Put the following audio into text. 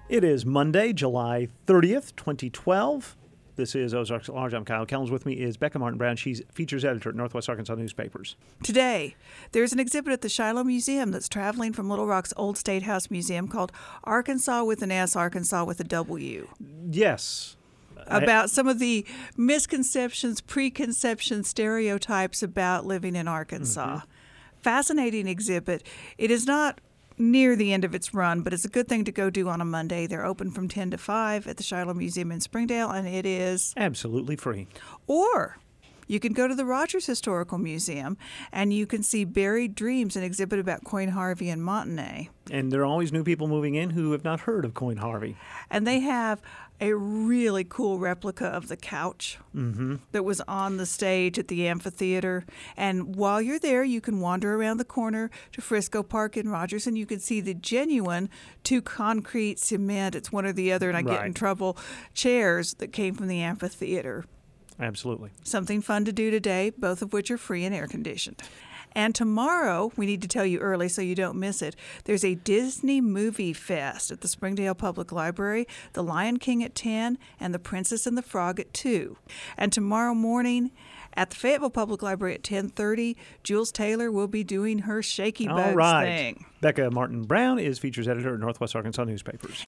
It is Monday, July 30th, 2012. This is Ozarks at Large. I'm Kyle Kellums. With me is Becca Martin Brown. She's features editor at Northwest Arkansas Newspapers. Today, there's an exhibit at the Shiloh Museum that's traveling from Little Rock's Old State House Museum called Arkansas with an S, Arkansas with a W. Yes. About some of the misconceptions, preconceptions, stereotypes about living in Arkansas. Fascinating exhibit. It is not near the end of its run, but it's a good thing to go do on a Monday. They're open from 10 to 5 at the Shiloh Museum in Springdale, and it is Absolutely free. Or you can go to the Rogers Historical Museum, and you can see Buried Dreams, an exhibit about Coin Harvey and Montagnais. And there are always new people moving in who have not heard of Coin Harvey. And they have a really cool replica of the couch that was on the stage at the amphitheater. And while you're there, you can wander around the corner to Frisco Park in Rogers, and you can see the genuine two concrete, cement, it's one or the other, and I get in trouble, chairs that came from the amphitheater. Absolutely. Something fun to do today, both of which are free and air-conditioned. And tomorrow, we need to tell you early so you don't miss it, there's a Disney Movie Fest at the Springdale Public Library, The Lion King at 10 and The Princess and the Frog at 2. And tomorrow morning at the Fayetteville Public Library at 10:30, Jules Taylor will be doing her Shaky Bugs thing. Becca Martin Brown is features editor at Northwest Arkansas Newspapers.